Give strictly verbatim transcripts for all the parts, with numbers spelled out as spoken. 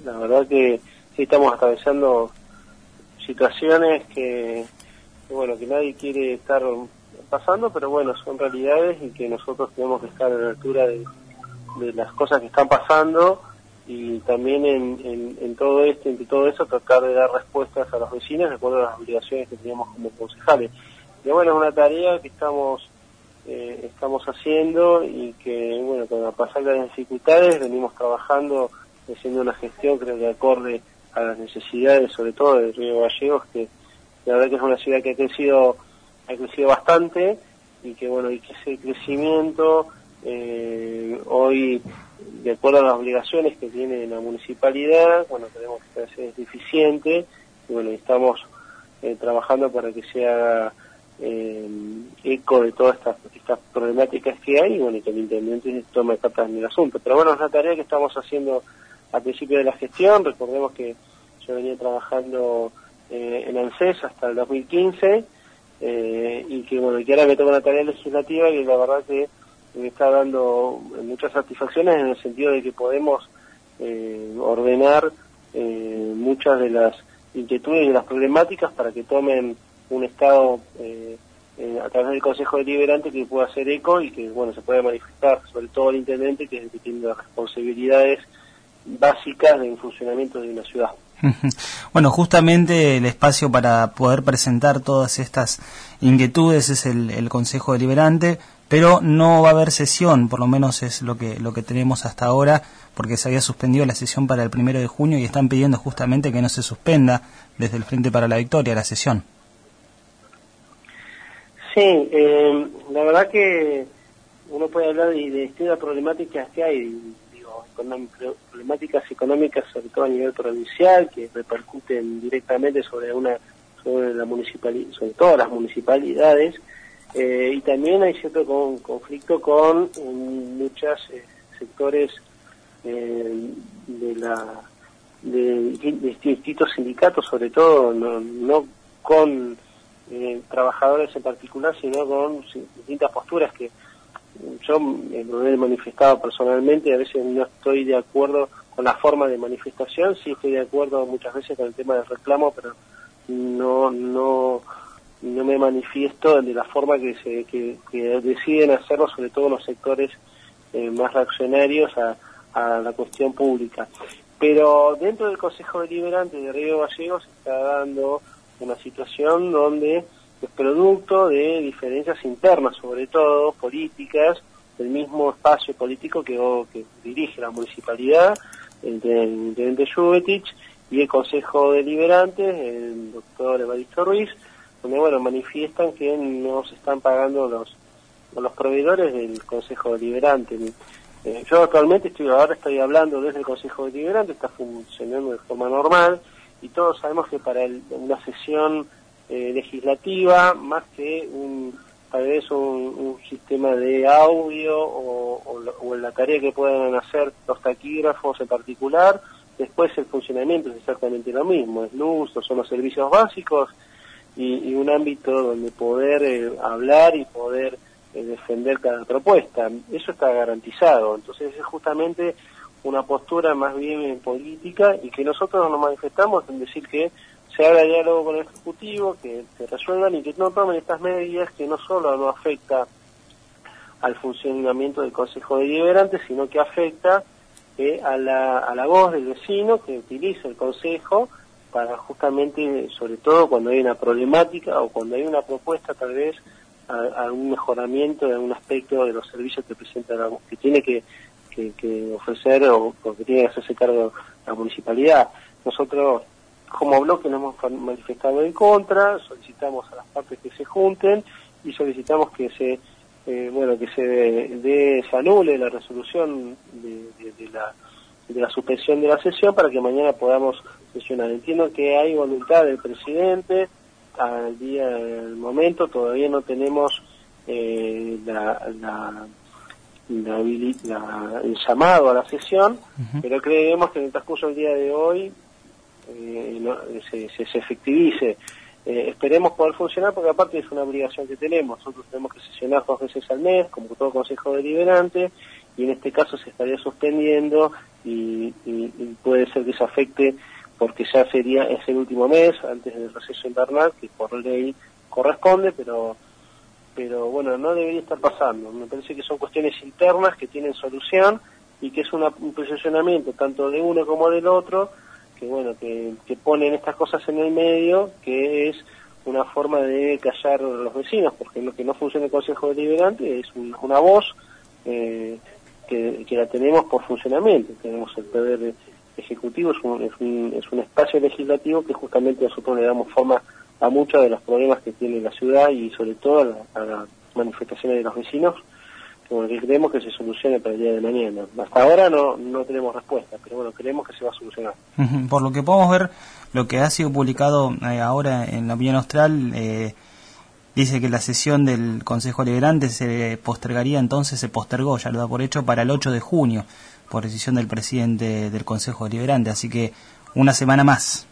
la verdad que sí estamos atravesando situaciones que, que, bueno, que nadie quiere estar pasando, pero bueno, son realidades y que nosotros tenemos que estar a la altura de, de las cosas que están pasando y también en, en, en todo esto, entre todo eso, tratar de dar respuestas a los vecinos de acuerdo a las obligaciones que teníamos como concejales. Y bueno, es una tarea que estamos eh, estamos haciendo y que, bueno, con la pasar de las dificultades venimos trabajando, haciendo una gestión, creo que acorde a las necesidades, sobre todo de Río Gallegos, que la verdad que es una ciudad que ha crecido, ha crecido bastante y que, bueno, y que ese crecimiento eh, hoy, de acuerdo a las obligaciones que tiene la municipalidad, bueno, tenemos que ser eficiente y, bueno, estamos eh, trabajando para que se haga eh, eco de todas estas, estas problemáticas que hay y, bueno, y que el intendente tome cartas en el asunto. Pero bueno, es una tarea que estamos haciendo al principio de la gestión. Recordemos que yo venía trabajando eh, en ANSES hasta el dos mil quince eh, y que, bueno, que ahora me toca una tarea legislativa que la verdad que me está dando muchas satisfacciones en el sentido de que podemos eh, ordenar eh, muchas de las inquietudes y de las problemáticas para que tomen un estado eh, eh, a través del Consejo Deliberante que pueda hacer eco y que, bueno, se pueda manifestar, sobre todo el intendente, que es el que tiene las responsabilidades básicas del funcionamiento de una ciudad. Bueno, justamente el espacio para poder presentar todas estas inquietudes es el, el Consejo Deliberante, pero no va a haber sesión, por lo menos es lo que lo que tenemos hasta ahora, porque se había suspendido la sesión para el primero de junio y están pidiendo justamente que no se suspenda desde el Frente para la Victoria la sesión. Sí, eh, la verdad que uno puede hablar de, de distintas problemáticas que hay, digo, problemáticas económicas, sobre todo a nivel provincial, que repercuten directamente sobre una sobre la municipalidad, sobre todas las municipalidades, eh, y también hay cierto con, conflicto con um, muchos eh, sectores eh, de la de, de distintos sindicatos, sobre todo, no, no con eh, trabajadores en particular, sino con distintas posturas que yo me lo he manifestado personalmente. A veces no estoy de acuerdo con la forma de manifestación, sí estoy de acuerdo muchas veces con el tema del reclamo, pero no no no me manifiesto de la forma que se que, que deciden hacerlo, sobre todo los sectores eh, más reaccionarios a, a la cuestión pública. Pero dentro del Consejo Deliberante de Río Gallegos se está dando una situación donde es producto de diferencias internas, sobre todo políticas, del mismo espacio político que, que dirige la municipalidad, entre el intendente Jubetich y el Consejo Deliberante, el doctor Evaristo Ruiz, donde, bueno, manifiestan que no se están pagando los los proveedores del Consejo Deliberante. Eh, yo actualmente estoy ahora estoy hablando desde el Consejo Deliberante, está funcionando de forma normal, y todos sabemos que para el, una sesión eh, legislativa, más que un tal vez un, un sistema de audio o, o, o la tarea que puedan hacer los taquígrafos en particular, después el funcionamiento es exactamente lo mismo, es luz, son los servicios básicos y, y un ámbito donde poder eh, hablar y poder eh, defender cada propuesta. Eso está garantizado. Entonces es justamente una postura más bien política y que nosotros nos manifestamos en decir que se haga diálogo con el Ejecutivo, que se resuelvan y que no tomen estas medidas que no solo no afecta al funcionamiento del Consejo Deliberante, sino que afecta eh, a, la, a la voz del vecino que utiliza el Consejo para justamente, sobre todo cuando hay una problemática o cuando hay una propuesta tal vez a, a un mejoramiento de algún aspecto de los servicios que presenta la, que tiene que, que, que ofrecer o, o que tiene que hacerse cargo la municipalidad. Nosotros como bloque nos hemos manifestado en contra, solicitamos a las partes que se junten y solicitamos que se eh, bueno que se dé se anule la resolución de, de, de la de la suspensión de la sesión para que mañana podamos sesionar. Entiendo que hay voluntad del presidente, al día del momento todavía no tenemos eh, la, la, la, la, el llamado a la sesión, uh-huh. pero creemos que en el transcurso del día de hoy eh, no, se, se, se efectivice. Eh, esperemos poder funcionar porque aparte es una obligación que tenemos. Nosotros tenemos que sesionar dos veces al mes, como todo Consejo Deliberante, y en este caso se estaría suspendiendo y, y, y puede ser que se afecte porque ya sería es el último mes antes del receso invernal que por ley corresponde, pero pero bueno, no debería estar pasando. Me parece que son cuestiones internas que tienen solución y que es una, un posicionamiento tanto de uno como del otro que bueno que, que ponen estas cosas en el medio, que es una forma de callar a los vecinos, porque lo que no funciona el Consejo Deliberante es un, una voz eh, que, que la tenemos por funcionamiento. Tenemos el poder ejecutivo, es un, es un, es un espacio legislativo que justamente nosotros le damos forma a muchos de los problemas que tiene la ciudad y sobre todo a, la, a las manifestaciones de los vecinos, como que creemos que se solucione para el día de mañana. Hasta ahora no, no tenemos respuesta, pero bueno, creemos que se va a solucionar. Por lo que podemos ver, lo que ha sido publicado eh, ahora en la Opinión Austral eh, dice que la sesión del Consejo Deliberante se postergaría, entonces se postergó, ya lo da por hecho, para el ocho de junio, por decisión del presidente del Consejo Deliberante, así que una semana más.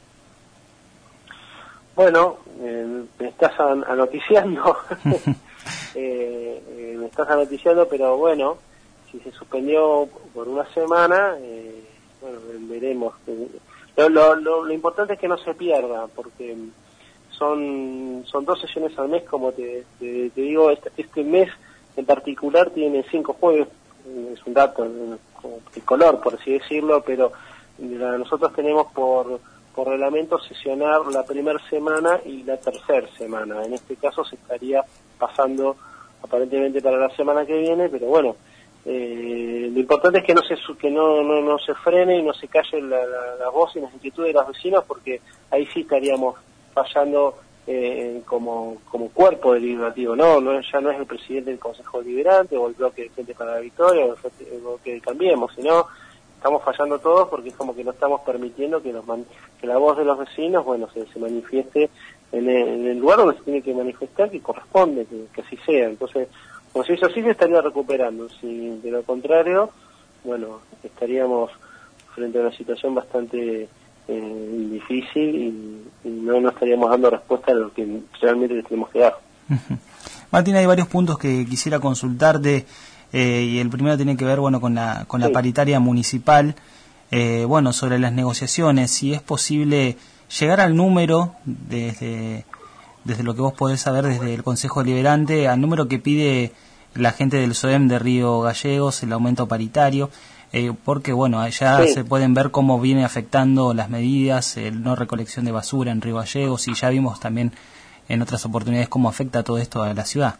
Bueno, eh, me estás an- anoticiando, eh, eh, me estás anoticiando, pero bueno, si se suspendió por una semana, eh, bueno, veremos. Lo, lo, lo, lo importante es que no se pierda, porque son son dos sesiones al mes, como te, te, te digo, este, este mes en particular tiene cinco jueves, es un dato como tricolor, por así decirlo, pero la, nosotros tenemos por por reglamento sesionar la primera semana y la tercera semana. En este caso se estaría pasando aparentemente para la semana que viene, pero bueno, eh, lo importante es que no se que no, no, no se frene y no se calle la, la, la voz y las inquietudes de los vecinos, porque ahí sí estaríamos fallando eh, como como cuerpo deliberativo, no, no ya no es el presidente del Consejo Deliberante o el bloque de Gente para la Victoria o el bloque de Cambiemos, sino estamos fallando todos porque es como que no estamos permitiendo que, los man, que la voz de los vecinos, bueno, se, se manifieste en el, en el lugar donde se tiene que manifestar, que corresponde, que, que así sea. Entonces, como si eso así se estaría recuperando. Si de lo contrario, bueno, estaríamos frente a una situación bastante eh, difícil y, y no nos estaríamos dando respuesta a lo que realmente les tenemos que dar. Martín, hay varios puntos que quisiera consultarte. Eh, y el primero tiene que ver, bueno, con la con la sí. paritaria municipal, eh, bueno, sobre las negociaciones, si es posible llegar al número, desde, desde lo que vos podés saber desde el Consejo Deliberante, al número que pide la gente del SOEM de Río Gallegos, el aumento paritario, eh, porque, bueno, allá sí. se pueden ver cómo viene afectando las medidas, el no recolección de basura en Río Gallegos, y ya vimos también en otras oportunidades cómo afecta todo esto a la ciudad.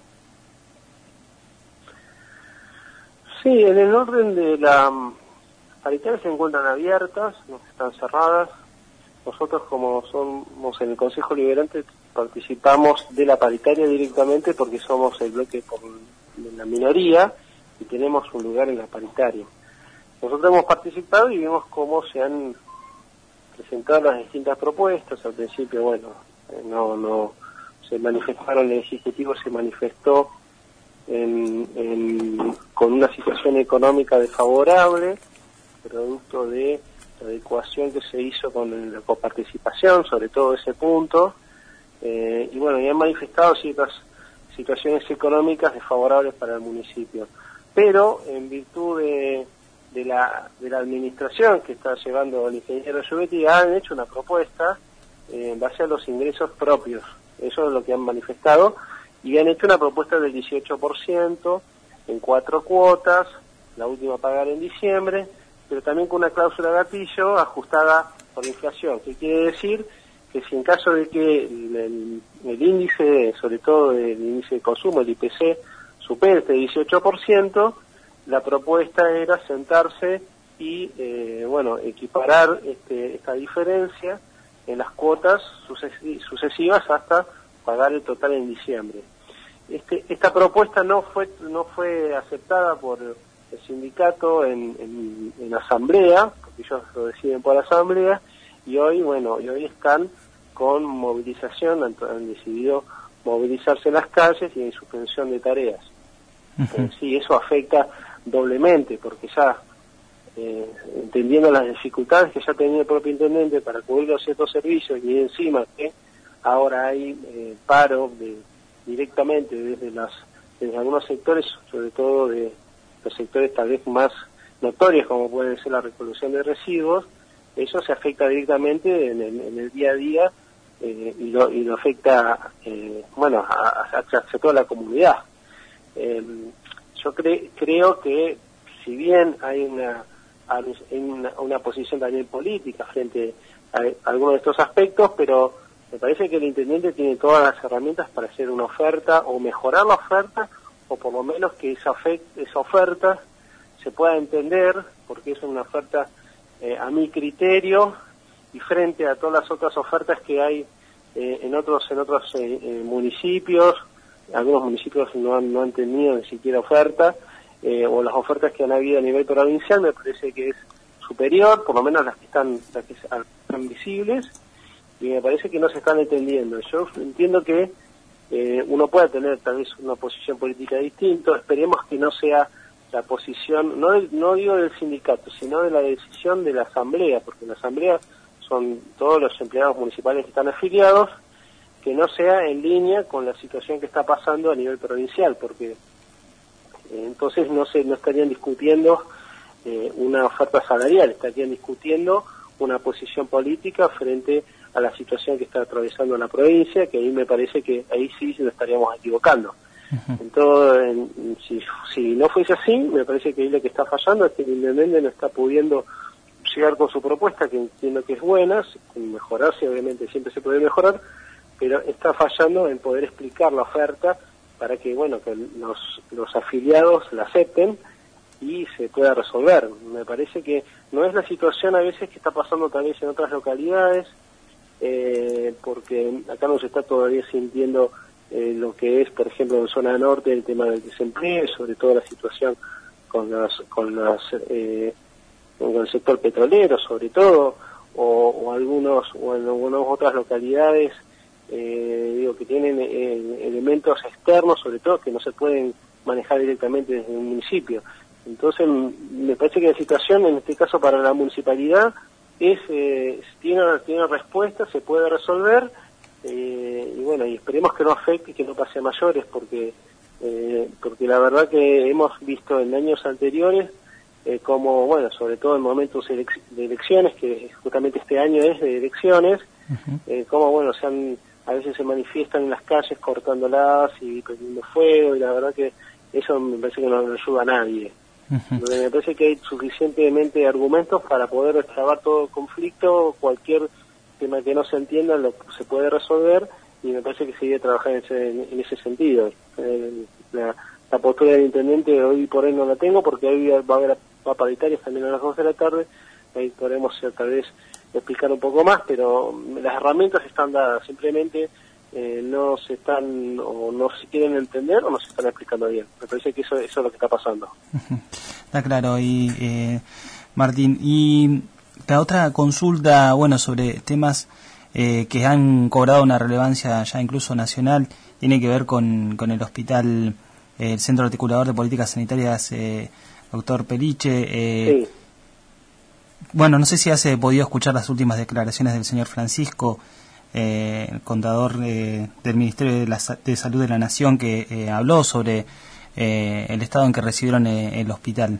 Sí, en el orden de la paritaria se encuentran abiertas, no están cerradas. Nosotros, como somos en el Consejo Deliberante, participamos de la paritaria directamente porque somos el bloque por la minoría y tenemos un lugar en la paritaria. Nosotros hemos participado y vimos cómo se han presentado las distintas propuestas. Al principio, bueno, no, no se manifestaron, el Ejecutivo se manifestó En, en, con una situación económica desfavorable, producto de la adecuación que se hizo con la coparticipación, sobre todo ese punto, eh, y bueno, y han manifestado ciertas situaciones económicas desfavorables para el municipio, pero en virtud de, de la de la administración que está llevando el ingeniero Giubetti, han hecho una propuesta eh, en base a los ingresos propios. Eso es lo que han manifestado, y han hecho una propuesta del dieciocho por ciento en cuatro cuotas, la última a pagar en diciembre, pero también con una cláusula gatillo ajustada por inflación, que quiere decir que si en caso de que el, el, el índice, sobre todo el índice de consumo, el I P C, supere este dieciocho por ciento, la propuesta era sentarse y, eh, bueno, equiparar este, esta diferencia en las cuotas suces- sucesivas hasta pagar el total en diciembre. Este, esta propuesta no fue no fue aceptada por el sindicato en, en, en asamblea, porque ellos lo deciden por asamblea, y hoy, bueno, y hoy están con movilización, han, han decidido movilizarse en las calles y en suspensión de tareas. Uh-huh. Eh, sí, eso afecta doblemente, porque ya, eh, entendiendo las dificultades que ya tenía el propio intendente para cubrir los ciertos servicios, y encima que ahora hay eh, paro de directamente desde las desde algunos sectores, sobre todo de, los sectores tal vez más notorios, como pueden ser la recolección de residuos, eso se afecta directamente en el, en el día a día eh, y, lo, y lo afecta, eh, bueno, a, a, a toda la comunidad. Eh, yo cre, creo que si bien hay una, hay una, una posición también política frente a, a algunos de estos aspectos, pero me parece que el intendente tiene todas las herramientas para hacer una oferta o mejorar la oferta, o por lo menos que esa, esa oferta se pueda entender, porque es una oferta eh, a mi criterio y frente a todas las otras ofertas que hay eh, en otros en otros eh, eh, municipios. Algunos municipios no han, no han tenido ni siquiera oferta, eh, o las ofertas que han habido a nivel provincial me parece que es superior, por lo menos las que están, las que están visibles, y me parece que no se están entendiendo. Yo entiendo que eh, uno puede tener tal vez una posición política distinta, esperemos que no sea la posición, no, del, no digo del sindicato, sino de la decisión de la asamblea, porque la asamblea son todos los empleados municipales que están afiliados, que no sea en línea con la situación que está pasando a nivel provincial, porque eh, entonces no se no estarían discutiendo eh, una oferta salarial, estarían discutiendo una posición política frente a la situación que está atravesando la provincia, que ahí me parece que ahí sí nos estaríamos equivocando. Uh-huh. Entonces, en, si, si no fuese así, me parece que ahí lo que está fallando es que el intendente no está pudiendo llegar con su propuesta, que entiendo que es buena, mejorarse, obviamente siempre se puede mejorar, pero está fallando en poder explicar la oferta para que, bueno, que los, los afiliados la acepten y se pueda resolver. Me parece que no es la situación a veces que está pasando tal vez en otras localidades, eh, porque acá no se está todavía sintiendo eh, lo que es, por ejemplo, en zona norte, el tema del desempleo, sobre todo la situación con las, con las, eh, con el sector petrolero, sobre todo, o, o algunos, o en algunas otras localidades, eh, digo, que tienen eh, elementos externos, sobre todo, que no se pueden manejar directamente desde un municipio. Entonces, me parece que la situación, en este caso para la municipalidad, es eh, tiene, tiene respuesta, se puede resolver, eh, y bueno, y esperemos que no afecte y que no pase a mayores, porque eh, porque la verdad que hemos visto en años anteriores eh, como, bueno, sobre todo en momentos elec- de elecciones, que justamente este año es de elecciones, uh-huh. eh, como, bueno, se han, a veces se manifiestan en las calles cortándolas y prendiendo fuego, y la verdad que eso me parece que no, no ayuda a nadie. Uh-huh. Me parece que hay suficientemente argumentos para poder destrabar todo conflicto, cualquier tema que no se entienda lo se puede resolver, y me parece que se debe trabajar en ese, en ese sentido. Eh, la, la postura del intendente hoy por hoy no la tengo, porque hoy va a haber va paritarias también a las dos de la tarde, ahí podremos tal vez explicar un poco más, pero las herramientas están dadas, simplemente eh, no se están, o no se quieren entender, o no se están explicando bien. Me parece que eso, eso es lo que está pasando. Está claro. Y eh, Martín, y la otra consulta, bueno, sobre temas eh, que han cobrado una relevancia ya incluso nacional, tiene que ver con, con el hospital, eh, el Centro Articulador de Políticas Sanitarias, eh, doctor Peliche. Eh, sí. Bueno, no sé si has podido escuchar las últimas declaraciones del señor Francisco, eh, el contador eh, del Ministerio de, la, de Salud de la Nación, que eh, habló sobre eh, el estado en que recibieron eh, el hospital.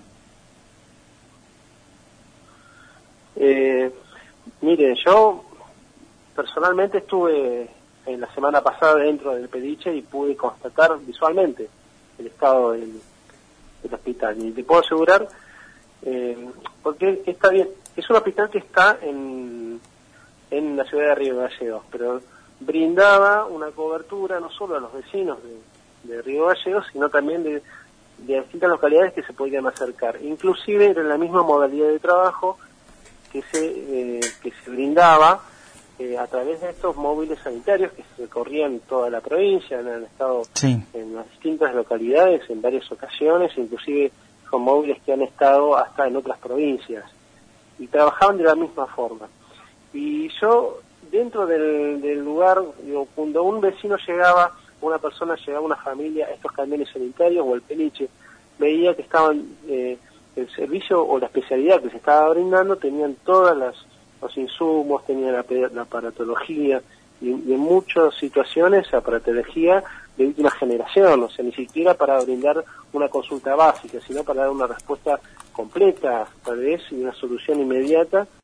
Eh, mire, yo personalmente estuve en la semana pasada dentro del Peliche y pude constatar visualmente el estado del, del hospital. Y te puedo asegurar, eh, porque está bien, es un hospital que está en, en la ciudad de Río Gallegos, pero brindaba una cobertura no solo a los vecinos de, de Río Gallegos, sino también de, de distintas localidades que se podían acercar. Inclusive era la misma modalidad de trabajo que se eh, que se brindaba eh, a través de estos móviles sanitarios que se recorrían toda la provincia, han estado sí. en las distintas localidades en varias ocasiones, inclusive son móviles que han estado hasta en otras provincias, y trabajaban de la misma forma. Y yo, dentro del, del lugar, digo, cuando un vecino llegaba, una persona llegaba, una familia, a estos camiones sanitarios o el Peliche, veía que estaban... Eh, el servicio o la especialidad que se estaba brindando tenían todas las los insumos, tenían la, la aparatología, y, y en muchas situaciones aparatología de última generación, o sea, ni siquiera para brindar una consulta básica, sino para dar una respuesta completa, tal vez, y una solución inmediata